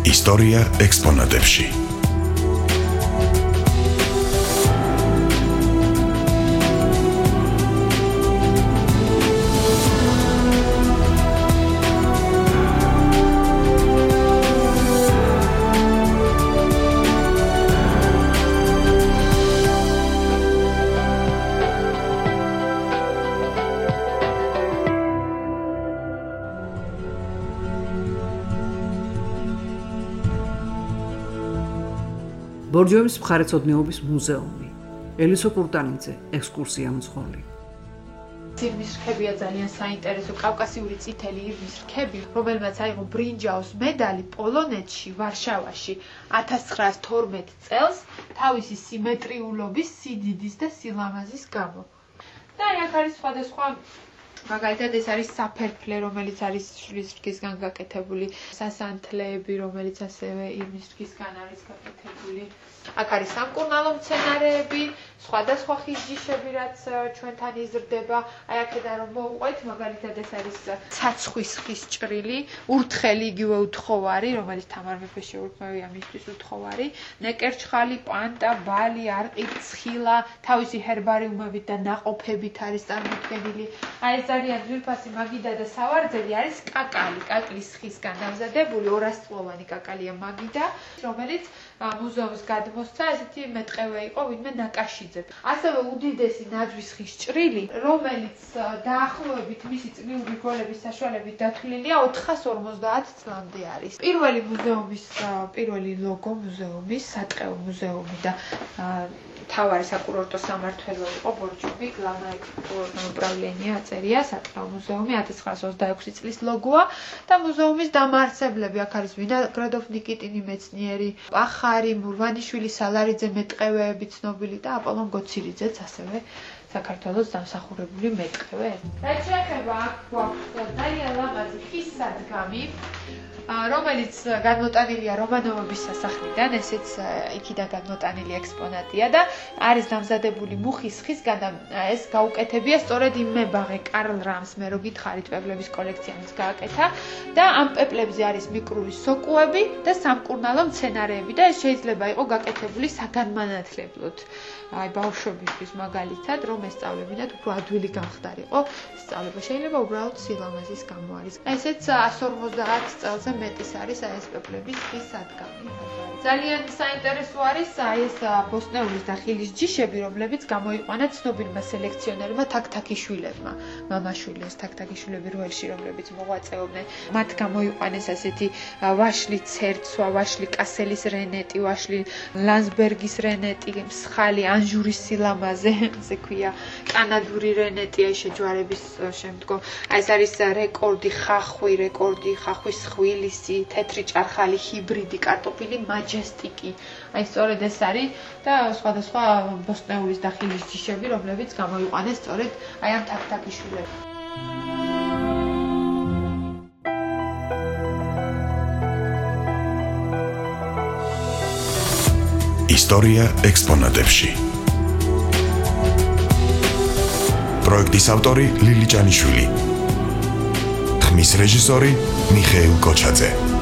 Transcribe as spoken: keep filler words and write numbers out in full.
ისტორია ექსპონატებში. ბორჯომის მხარეთმცოდნეობის მუზეუმი. ელისო კურტანიძე, ექსკურსია მძღოლი. ირმის რქებია ძალიან საინტერესო კავკასიური წითელი ირმის რქები, რომელმაც აიღო ბრინჯაოს მედალი პოლონეთში, ვარშავაში ათას ცხრაას თორმეტ წელს თავისი სიმეტრიულობის, სიდიდის და სილამაზის გამო. და აქ არის სხვადასხვა მაგალითად ეს არის საფერფლე, რომელიც არის შლის რქისგან გაკეთებული, სასანთლეები, რომელიც ასევე ირმის რქისგან არის გაკეთებული. აქ არის სამკურნალო მცენარეები, სხვადასხვა ხის ჯიშები, რაც ჩვენთან იზრდება. აი აქედან რომ მოვყვეთ, მაგალითად ეს არის ცაცხვის ხის ჭრილი, ურთხელი იგივე უთხოვარი, რომელიც თამარ მეფეს შეურქმევია მისთვის უთხოვარი, ნეკერჩხალი, პანტა, ბალი, არყი, ცხილა, თავისი ჰერბარიუმებით და ნაყოფებით არის წარმოდგენილი. აი ეს ძალიან ძვირფასი მაგიდა და სავარძელი არის კაკალი, კაკლის ხისგან დამზადებული ორასწლოვანი კაკალია მაგიდა, რომელიც მუზეუმის გადმოსცა ესეთი მეტყევე იყო ვინმე ნაკაშიძე. ასევე უდიდესი ნაძვის ხის ჭრილი, რომელიც დაახლოებით მისი წლიური რგოლების საშუალებით დათვლილია ოთხას ორმოცდაათ წლამდე არის. პირველი მუზეუმის პირველი ლოგო მუზეუმის, სატყეო მუზეუმი და თავარი საკურორტო სამმართველო იყო ბორჯომი, გლანა ექსპორტ-უპრავლენია აწერია, სატყეო მუზეუმი ათას ცხრაას ოცდაექვსი წლის ლოგოა და მუზეუმის დამაარსებლები აქ არის ვინოგრადოვ ნიკიტინი მეცნიერი, პახარი, მურვანიშვილი, სალარიძე მეტყევეები ცნობილი და აპოლონ გოცირიძეც ასევე საქართველოს დამსახურებული მეტყევე. რაც შეეხება აქ გვაქვს ძალიან ლამაზი ხის სადგამი, რომელიც განმოტანილია რომანოვების სასახლიდან, ესეც იქიდან განმოტანილი ექსპონატია და არის დამზადებული მუხის ხისგან და ეს გაუკეთებია სწორედ იმე ბაღე კარლ რამს, მე რო გითხარით პეპლების კოლექციამიც გააკეთა და ამ პეპლებზე არის მიკრუის სოკუები და სამკურნალო მცენარეები და ეს შეიძლება იყო გაკეთებული საგანმანათლებლოდ. აი ბავშვებისთვის მაგალითად რომ ესწავლებინათ უფრო ადვილი გამხდარიყო სწავლება, შეიძლება უბრალოდ სილამაზის გამო არის. ესეც εκατს ორმოცდაათ წელზე მეტის არის აი ეს პეპლების ხის სადგამი. ძალიან საინტერესო არის აი ეს ბოსტნეულის და ხილის ჯიშები, რომლებიც გამოიყვანა ცნობილმა სელექციონერმა თაქთაქიშვილებმა. მამაშვილი ეს თაქთაქიშვილები რუელში, რომლებიც მოღვაწეობდნენ, მათ გამოიყვანეს ასეთი ვაშლი ცერცვა, ვაშლი კასელის რენეტი, ვაშლი ლანსბერგის რენეტი, მსხალი ანჟურის სილამაზე, ესე ქვია, კანადური რენეტი აი შეჯვარების შემდგომ. აი ეს არის რეკორდი ხახვი, რეკორდი ხახვის ხვილისი, თეთრი ჭარხალი, ჰიბრიდი კარტოფილი, მაჯესტიკი. აი სწორედ ეს არის და სხვადასხვა ბოსტნეულის და ხილის ჯიშები, რომლებიც გამოიყვანეს სწორედ აი ამ თაქთაქიშვილებმა. ისტორია ექსპონატებში. პროექტის ავტორი ლილი ჭანიშვილი. ხმის რეჟისორი მიხეილ კოჩაძე.